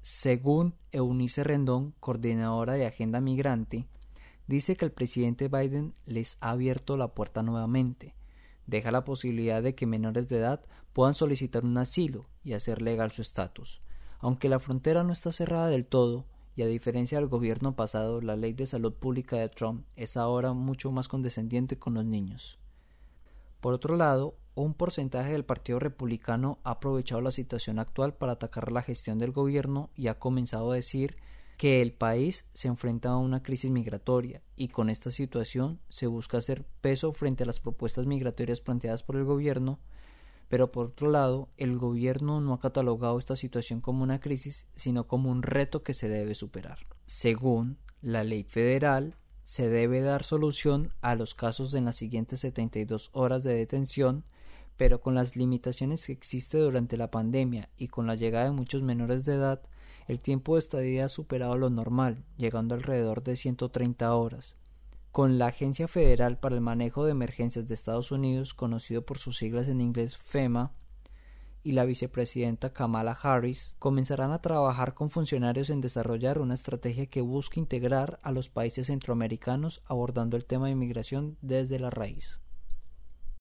Según Eunice Rendón, coordinadora de Agenda Migrante, dice que el presidente Biden les ha abierto la puerta nuevamente. Deja la posibilidad de que menores de edad puedan solicitar un asilo y hacer legal su estatus. Aunque la frontera no está cerrada del todo, y a diferencia del gobierno pasado, la ley de salud pública de Trump es ahora mucho más condescendiente con los niños. Por otro lado, un porcentaje del Partido Republicano ha aprovechado la situación actual para atacar la gestión del gobierno y ha comenzado a decir que el país se enfrenta a una crisis migratoria y con esta situación se busca hacer peso frente a las propuestas migratorias planteadas por el gobierno, pero por otro lado, el gobierno no ha catalogado esta situación como una crisis, sino como un reto que se debe superar. Según la ley federal, se debe dar solución a los casos en las siguientes 72 horas de detención, pero con las limitaciones que existe durante la pandemia y con la llegada de muchos menores de edad, el tiempo de estadía ha superado lo normal, llegando alrededor de 130 horas. Con la Agencia Federal para el Manejo de Emergencias de Estados Unidos, conocido por sus siglas en inglés FEMA, y la vicepresidenta Kamala Harris, comenzarán a trabajar con funcionarios en desarrollar una estrategia que busque integrar a los países centroamericanos abordando el tema de inmigración desde la raíz.